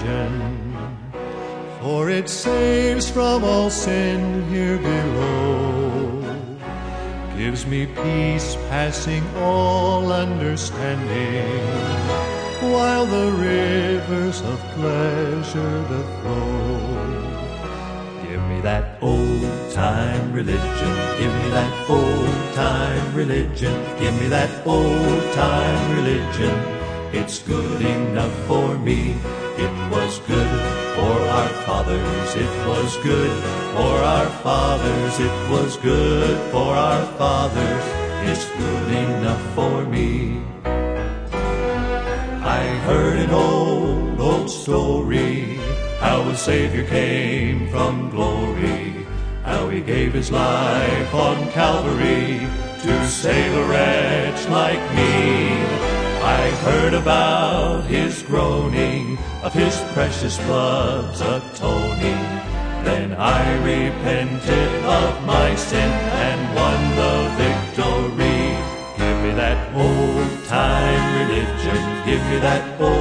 religion, for it saves from all sin here below, gives me peace passing all understanding, while the rivers of pleasure doth flow. Give me that old-time religion, give me that old-time religion, give me that old-time religion. It's good enough for me. It was good for our fathers, it was good for our fathers, it was good for our fathers. It's good enough for me. I heard an old story, how a Savior came from glory, how he gave his life on Calvary to save a wretch like me. I heard about his groaning, of his precious blood's atoning. Then I repented of my sin and won the victory. Give me that old-time religion, give me that old